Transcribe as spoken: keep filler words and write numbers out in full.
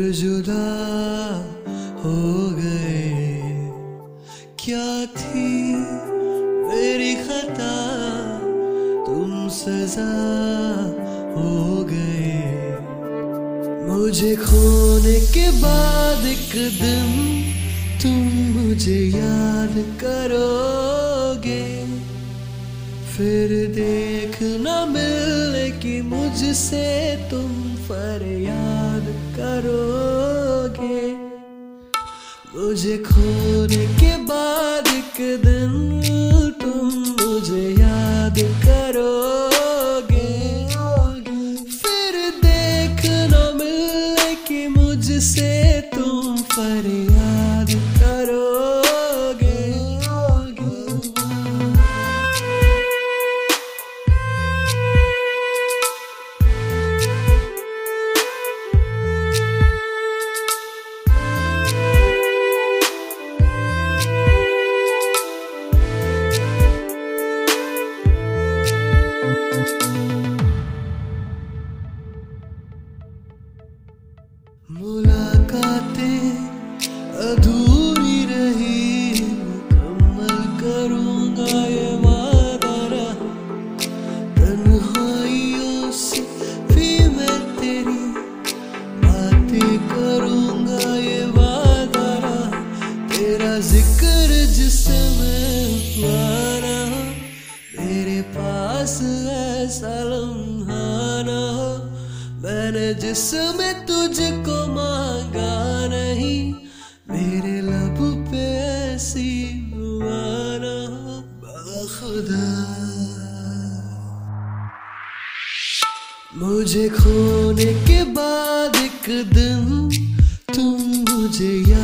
जुदा हो गए। क्या थी मेरी खता, तुम सजा हो गए। मुझे खोने के बाद एक दिन तुम मुझे याद करोगे, फिर देखना मिलने की मुझसे तुम फरियाद करोगे। मुझे खोने के बाद एक दिन तुम मुझे याद करोगे, फिर देखना मिलने की मुझसे तुम फरियाद करोगे। मुलाकातें अधूरी रही, मुकम्मल करूंगा ये वादा रहा। तन्हाइयों से भी मैं तेरी बातें करूंगा ये वादा रहा। तेरा जिक्र जिसमें हुआ ना हो, मेरे पास ऐसा लम्हा ना हो। मैंने जिसमें तुझको मांगा नहीं, मेरे लब पे ऐसी हुआ ना हो। बाखुदा मुझे खोने के बाद एक दिन तुम मुझे